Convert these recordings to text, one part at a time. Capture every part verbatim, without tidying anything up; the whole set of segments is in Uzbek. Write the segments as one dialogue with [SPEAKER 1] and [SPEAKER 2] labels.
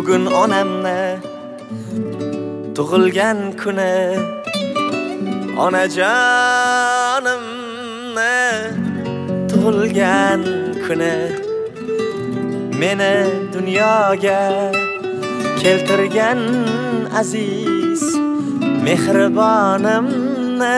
[SPEAKER 1] Bugun onamni tug'ilgan kuni, onajonimni tug'ilgan kuni, meni dunyoga keltirgan aziz mehribonimni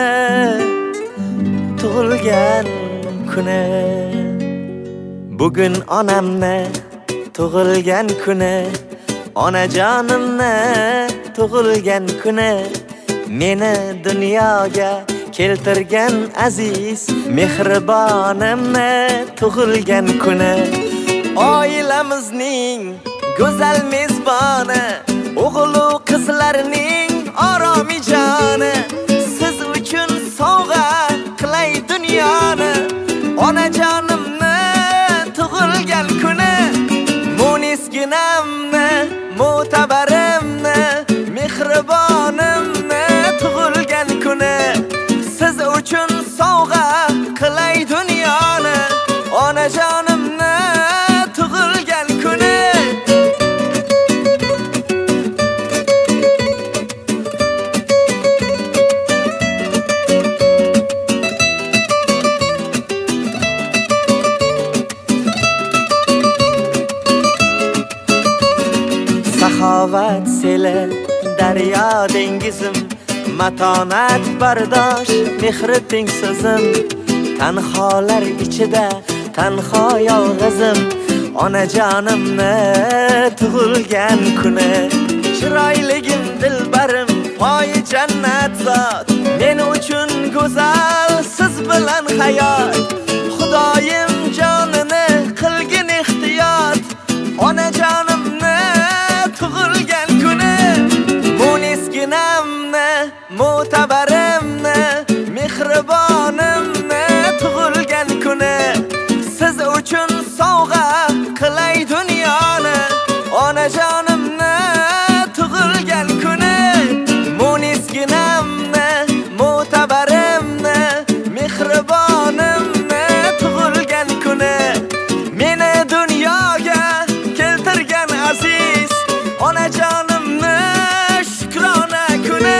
[SPEAKER 1] tug'ilgan kuni. Bugun onamni tug'ilgan kuni, onajonimni tug'ilgan kuni, meni dunyoga keltirgan aziz mehribonimni tug'ilgan kuni. Oilamizning go'zal mezboni, o'g'il va qizlarning oromijoni, siz uchun sovg'a qilay dunyoni. Onajonimni tug'ilgan kuni, munisginamni, mo'tabarimni, mehribonimni tug'ilgan kuni, siz uchun sovg'a qilay dunyoni. Onajonimni tug'ilgan kuni. Saxovat seli, daryo dengizim, matonat bardosh, mehri teng so'zim. Tanholar ichida tanho yolg'izim, onajonimni tug'ilgan kuni. Chiroyligim, dilbarim, poyi jannat zot, men uchun go'zal, siz bilan hayot. Xudoyim jonini qilgin ehtiyot, onajonimni tug'ilgan kuni. Munisginamni, mo'tabarimni, mehribonimni tug'ilgan kuni, siz uchun sovg'a qilay dunyoni. Onajonimni tug'ilgan kuni. Munisginamni, mo'tabarimni, mehribonimni tug'ilgan kuni, meni dunyoga keltirgan aziz onajonimni shukrona kuni.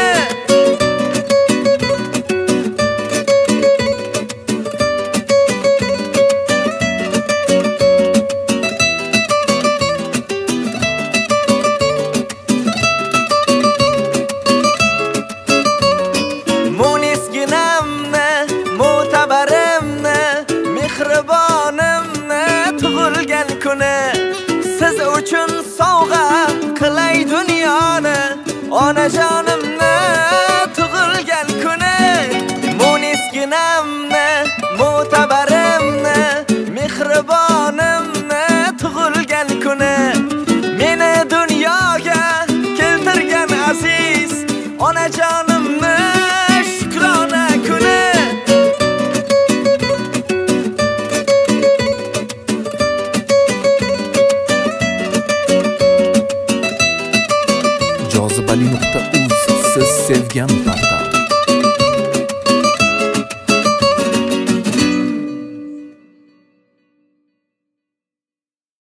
[SPEAKER 1] Munisginamni, mo'tabarimni, mehribonimni tug'ilgan kuni, siz uchun sovg'a qilay dunyoni. Onajonimni tug'ilgan kuni. Munisginamni, mo'tabarimni, mehribonimni tug'ilgan kuni, meni dunyoga keltirgan aziz onajonimni shukrona kuni.
[SPEAKER 2] jozibali nuqta uz siz sevgan